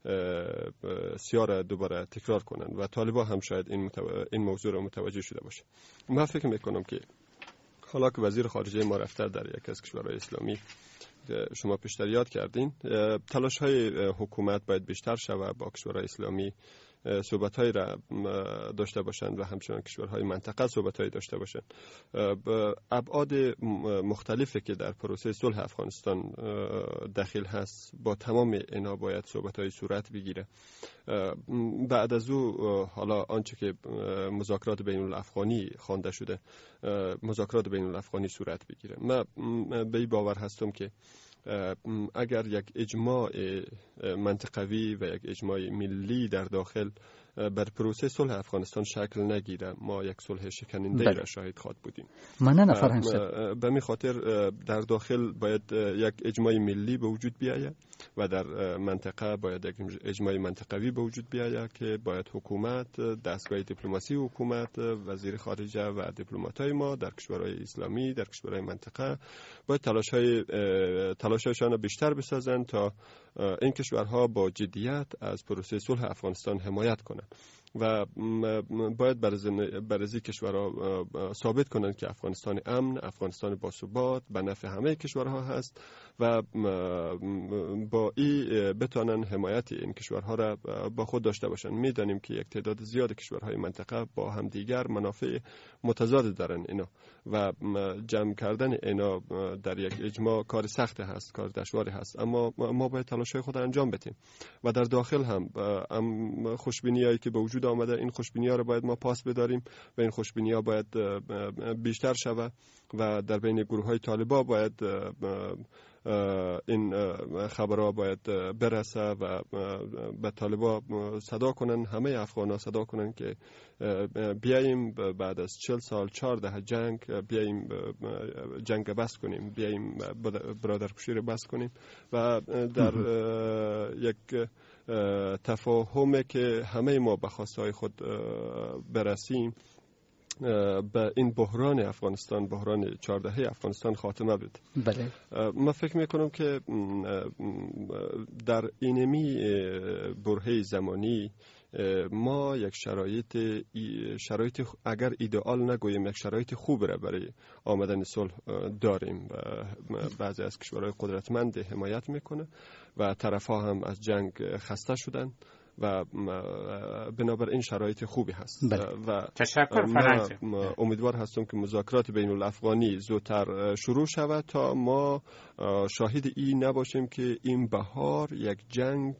سیاه را دوباره تکرار کنن و طالبا هم شاید این, متو... این موضوع را متوجه شده باشه. من فکر میکنم که حالا که وزیر خارجه ما رفته در یک از کشورهای اسلامی، شما پیشتر یاد کردین، تلاش های حکومت باید بیشتر شود با کشورهای اسلامی صحبت های را داشته باشند و همچنان کشورهای منطقه صحبت های داشته باشند. ابعاد مختلفی که در پروسه صلح افغانستان داخل هست، با تمام اینا باید صحبت های صورت بگیره. بعد از او حالا آنچه که مذاکرات بین الافغانی خوانده شده، مذاکرات بین الافغانی صورت بگیره. من به این باور هستم که اگر یک اجماع منطقوی و یک اجماع ملی در داخل بر پروسه صلح افغانستان شکل نگیره، ما یک صلح شکننده را شاهد خواهد بودیم. مننه فرهنگ صاحب. به می خاطر در داخل باید یک اجماع ملی به وجود بیاید و در منطقه باید یک اجماع منطقوی به وجود بیاید که باید حکومت، دستگاه دیپلماسی حکومت، وزیر خارجه و دیپلمات‌های ما در کشورهای اسلامی، در کشورهای منطقه باید تلاش‌های تلاش‌هایشان بیشتر بسازند تا این کشورها با جدیت از پروسه صلح افغانستان حمایت کنند و باید برای کشورها ثابت کنند که افغانستان امن، افغانستان باثبات به نفع همه کشورها هست و با این بتوانند حمایت این کشورها را با خود داشته باشند. میدانیم که یک تعداد زیاد کشورهای منطقه با همدیگر منافع متضاد دارند اینا و جمع کردن اینا در یک اجماع کار سخت هست، کار دشواری هست، اما ما باید تلاش‌های خود انجام بدیم و در داخل هم خوشبینیایی که به وجود آمده، این خوشبینی‌ها را باید ما پاس بداریم و این خوشبینی‌ها باید بیشتر شود و در بین گروه‌های طالبان باید این خبرها باید برسه و به طالبان صدا کنن، همه افغان‌ها صدا کنن که بیاییم بعد از چهل سال چهارده جنگ بیاییم جنگ بس کنیم، بیاییم برادرکشی رو بس کنیم و در یک تفاهمی که همه ما به خواستهای خود برسیم به این بحران افغانستان، بحران چهاردهه افغانستان خاتمه بده. بله. من فکر میکنم که در اینمی برهه زمانی ما یک شرایط شرایط اگر ایدئال نگوییم یک شرایط خوب را برای آمدن صلح داریم. بعضی از کشورهای قدرتمند حمایت میکنه و طرفها هم از جنگ خسته شدن و بنابراین شرایط خوبی هست. بله. و تشکر فرهنگ. امیدوار هستم که مذاکرات بین الافغانی زودتر شروع شود تا ما شاهد این نباشیم که این بهار یک جنگ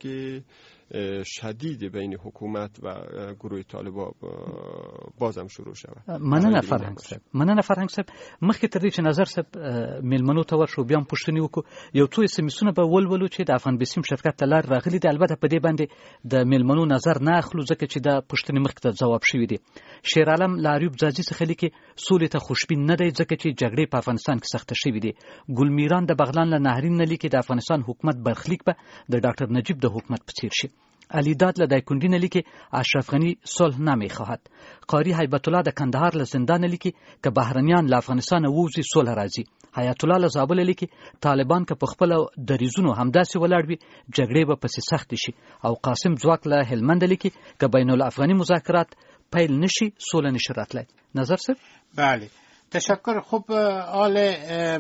شدید بین حکومت و گروه طالبان بازم شروع شود. مننه فرهنگ صاحب. مننه فرهنگ صاحب. مخکې تر دې چې نظر صاحب میلمنو ته ورشو بیا هم پوښتنې وکړو، یو څو اسمسونه به ولولو چې د افغان بیسیم شرکت ته لار راغلي دي. البته په دې باندې د میلمنو نظر نه اخلو ځکه چې دا پوښتنې مخکې ته ځواب شوي دي. شیر عالم له ایوب ځاځي څخه لیکي سولې ته خوشبین نه دی ځکه چې جګړې په افغانستان کې سخته شوې دي. ګل میران د بغلان له نهرین نه لیکي د افغانستان حکومت برخلیک به د ډاکټر نجیب د حکومت په څیر شي. علی داد له دایکندی نه لیکي اشرف غنی صلح نمیخواهد. قاری هیبت الله د کندهار له زندان لیکي که بهرنیان له افغانستان ووزي صلح راځي. حیات الله له زابل لیکي طالبان که په خپل دریزونو همداسې ولاړ وي جګړې به پسې سخت شي. او قاسم ځواک له هلمند لیکي که بین الافغاني مذاکرات پیل نشي صلح نشي راتلی. نظر صاحب؟ بله تشکر. خوب آل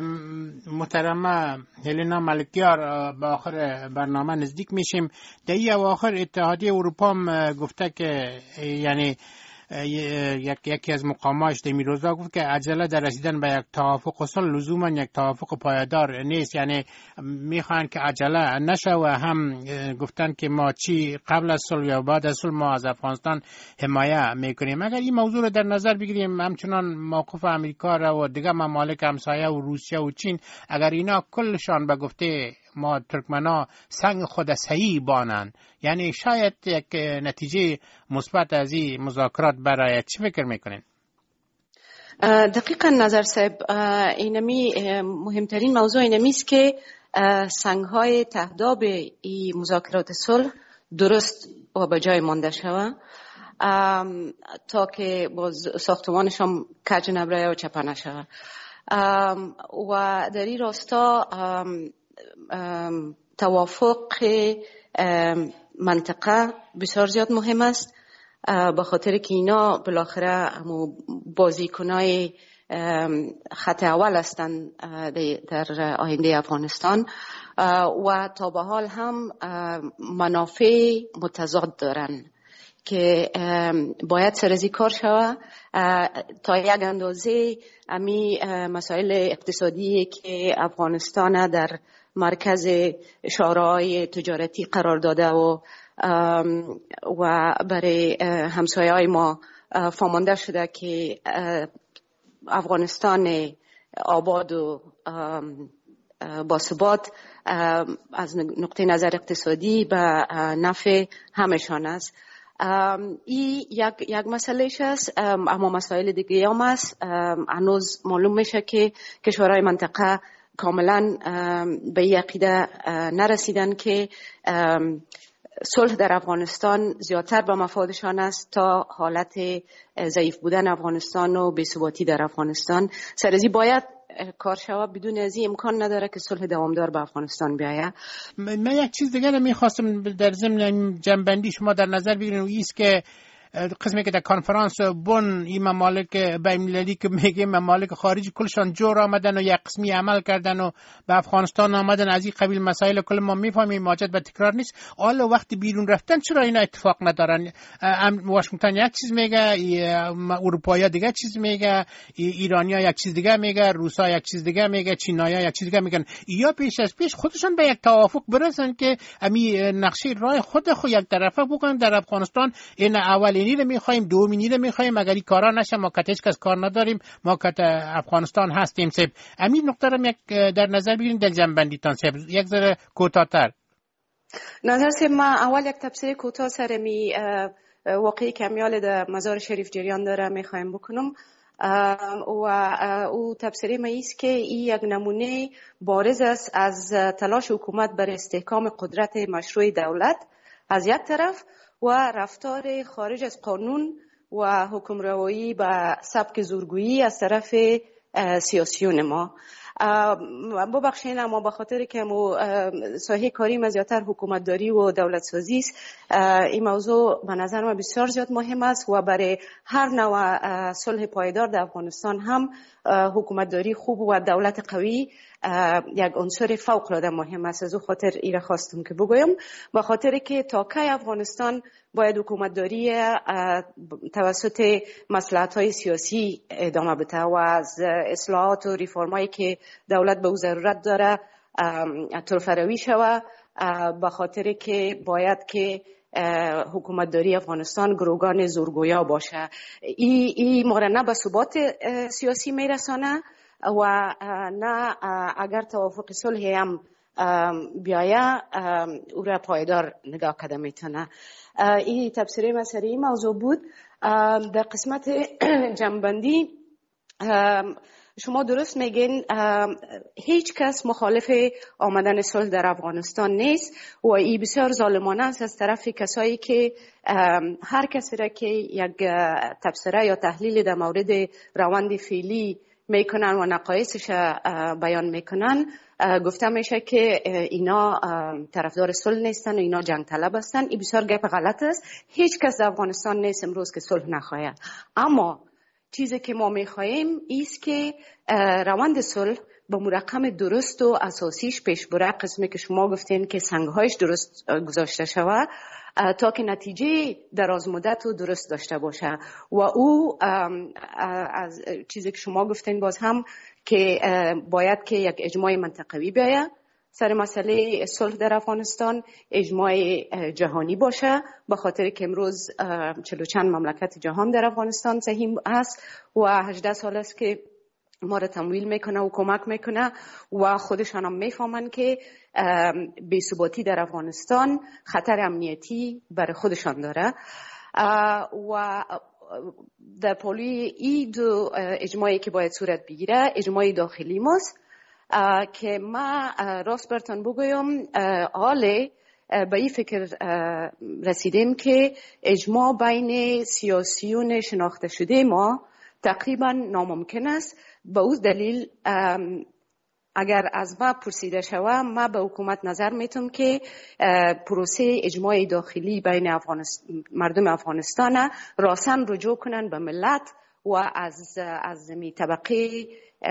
محترمه هلینا ملکیار به آخر برنامه نزدیک میشیم. در این اواخر اتحادیه اروپا هم گفته که یعنی یک یکی از مقاماش در میروزا گفت که عجله در رسیدن به یک توافق صلح لزوما یک توافق پایدار نیست، یعنی میخوان که عجله نشه و هم گفتن که ما چی قبل از صلح یا بعد از صلح ما از افغانستان حمایت میکنیم. اگر این موضوع رو در نظر بگیریم، همچنان موقف امریکا را و دیگه ممالک همسایه و روسیه و چین، اگر اینا کلشان به گفته ما ترکمنا سنگ خود صحیح بانن، یعنی شاید یک نتیجه مثبت از این مذاکرات برای چی فکر میکنین؟ دقیقا نظر صاحب، اینمی مهمترین موضوع اینمی است که سنگ‌های تهداب این مذاکرات صلح درست و به جای مانده شود تا که باز ساختمانش هم کج نبره و چپه نشود. و در این راستا توافق منطقه بسیار زیاد مهم است، به خاطر که اینا بالاخره بازیکنای خط اول هستند در آینده افغانستان و تا به حال هم منافع متضاد دارن که باید سرازی کار شود. تا یک اندازه امی مسائل اقتصادی که افغانستان در مرکز شورای تجارتی قرار داده و و برای همسایه های ما فامانده شده که افغانستان آباد و باثبات از نقطه نظر اقتصادی به نفع همشان است. این یک یک مسئلهش است، اما مسائل دیگه هم است. هنوز معلوم میشه که کشورهای منطقه کاملا به این عقیده نرسیدن که صلح در افغانستان زیادتر به مفادشان است تا حالت ضعیف بودن افغانستان و بی‌ثباتی در افغانستان. سرازی باید کار شود، بدون از این امکان نداره که صلح دوامدار به افغانستان بیاید. من یک چیز دیگه میخواستم در ضمن جنبندی شما در نظر بگیرین و ایست که قسمی که در کنفرانس بن این ممالک بین‌المللی که میگه ممالک خارجی کلشان جور آمدن و یک قسمی عمل کردن و به افغانستان آمدن، از این قبیل مسائل کل ما میفهمیم، حاجت به تکرار نیست. حالا وقتی بیرون رفتن چرا اینا اتفاق ندارن؟ واشنگتن یک چیز میگه، اروپایی دیگه چیز میگه، ایرانیا یک چیز دیگه میگه، روسا یک چیز دیگه میگه، چینایا یک چیز دیگه میگن. یا پیش از پیش خودشون به یک توافق برسن که امی نقشه راه خود خود یک طرفه بکنن در افغانستان. این اول اینی رو میخوایم، دومینی رو میخوایم، اگر این کارا نشه ما که هیچ کس کار نداریم، ما که افغانستان هستیم. سب همین نقطه رو یک در نظر بگیرین در جنبندی تان سب یک ذره کوتاه‌تر. نظر سب ما اول یک تفسیر کوتاه سر می واقعی کمیال در مزار شریف جریان داره میخوایم بکنم و او تفسیر ما ایست که این یک نمونه بارز است از تلاش حکومت بر استحکام قدرت مشروع دولت از یک طرف و رفتار خارج از قانون و حکمروایی به سبک زورگویی از طرف سیاسیون ما. ببخشید اما به خاطر که مو ساحه کاری ما زیادتر حکومت داری و دولت سازی است، این موضوع به نظر من بسیار زیاد مهم است و برای هر نوع صلح پایدار در افغانستان هم حکومت داری خوب و دولت قوی یک عنصر فوق العاده مهم است. از او خاطر ایره خواستم که بگویم، به خاطر که تا کی افغانستان باید حکومت داری توسط مصلحت‌های سیاسی ادامه بده و از اصلاحات و ریفرمایی که دولت به او ضرورت داره طرفروی شود، به خاطر که باید که حکومت داری افغانستان گروگان زورگویا باشه. این ای ما را نه به ثبات سیاسی میرسانه و نه اگر توافق صلح هم بیایه او را پایدار نگاه کرده میتونه. این تفسیر مسئله این موضوع بود. در قسمت جنبندی شما درست میگین، هیچ کس مخالف آمدن صلح در افغانستان نیست و این بسیار ظالمانه است از طرف کسایی که هر کسی را که یک تبصره یا تحلیل در مورد روند فعلی میکنن و نقایصش بیان میکنن، گفته میشه که اینا طرفدار صلح نیستن و اینا جنگ طلب هستن. این بسیار گپ غلط است. هیچ کس در افغانستان نیست امروز که صلح نخواهد، اما چیزی که ما میخواهیم ایست که روند صلح با مرقم درست و اساسیش پیش بره، قسمی که شما گفتین که سنگهایش درست گذاشته شود تا که نتیجه دراز مدت و درست داشته باشه. و او از چیزی که شما گفتین باز هم که باید که یک اجماع منطقوی بیاید سر مسئله صلح در افغانستان، اجماع جهانی باشه، به خاطر که امروز چلو چند مملکت جهان در افغانستان سهیم است و هجده سال است که ما را تمویل میکنه و کمک میکنه و خودشان هم میفهمن که بی‌ثباتی در افغانستان خطر امنیتی برای خودشان داره و در پالوی این دو اجماعی که باید صورت بگیره، اجماع داخلی ماست که ما راست برتون بگویم حال به این فکر رسیدیم که اجماع بین سیاسیون شناخته شده ما تقریبا ناممکن است. به اون دلیل اگر از ما پرسیده شود، ما به حکومت نظر میتونم که پروسه اجماع داخلی بین افغانستان مردم افغانستان راسن رجوع کنن به ملت و از از می طبقه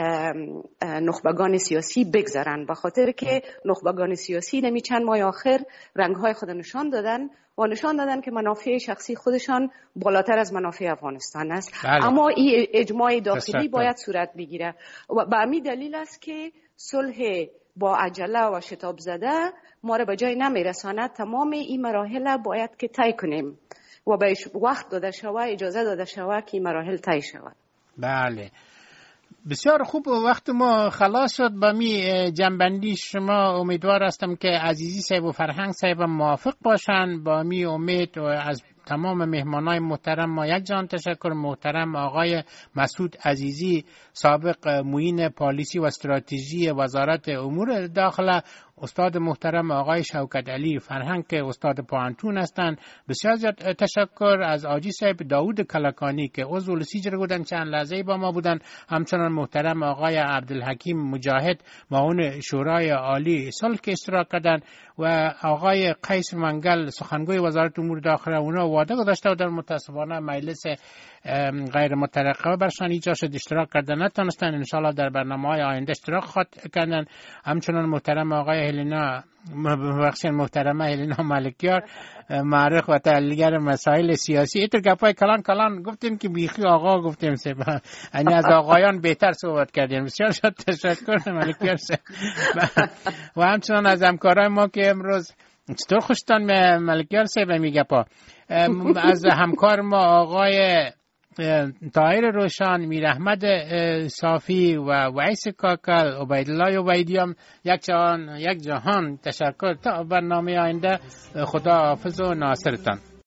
نخبگان سیاسی بگذرن، به خاطر که نخبگان سیاسی نمی چند ماه آخر رنگهای خود نشان دادن و نشان دادن که منافع شخصی خودشان بالاتر از منافع افغانستان است. بله. اما این اجماع داخلی باید صورت بگیره و به همین دلیل است که صلح با عجله و شتاب زده ما را به جای نمیرساند. تمام این مراحل باید که طی کنیم و بهش وقت داده شود، اجازه داده شود که این مراحل طی شود. بله بسیار خوب. وقت ما خلاص شد. با می جنبندی شما امیدوار هستم که عزیزی صاحب و فرهنگ صاحب موافق باشن. با می امید و از تمام مهمانای محترم ما یک جان تشکر. محترم آقای مسعود عزیزی، سابق معین پالیسی و استراتژی وزارت امور داخله، استاد محترم آقای شوکت علی فرهنگ که استاد پوهنتون هستند. بسیار زیاد تشکر از آجی صاحب داوود کلکانی که عضو لسیجر بودن، چند لحظه با ما بودن. همچنان محترم آقای عبدالحکیم مجاهد معاون شورای عالی صلح که اشتراک کردند و آقای قیس منگل سخنگوی وزارت امور داخله. اونا وعده گذاشته بودن، متاسفانه مجلس غیر مترقبه برشان ایجاد شد، اشتراک کردن نتونستن. انشالله در برنامه‌های آینده اشتراک خواهد کردن. همچنان محترم آقای هلینا بخشن محترمه هلینا ملکیار، معرخ و تحلیلگر مسائل سیاسی. اینطور گپای کلان کلان گفتیم که بیخی آقا گفتیم سه یعنی از آقایان بهتر صحبت کردیم. بسیار شد تشکر ملکیار و همچنان از همکارای ما که امروز چطور خوشتان ملکیار صاحب میگه پا از همکار ما آقای طاهر روشان، میر احمد صافی و ویس کاکل، عبیدالله عبیدیان، یک جهان یک جهان تشکر. تا برنامه آینده خدا حافظ و ناصرتان.